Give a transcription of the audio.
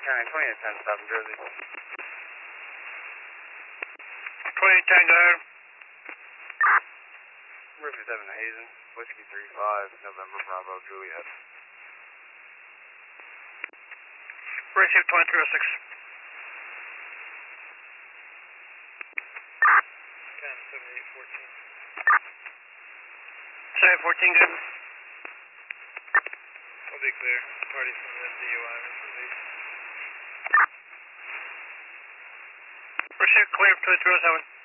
County 20 at 10 South New Jersey. 20 Tango. River 7 Hazen, Whiskey 35, November Bravo Juliet. Receive 2306. County 7814. 714, good. I'll be clear. Parties from the DUI information. Receive clear 2307.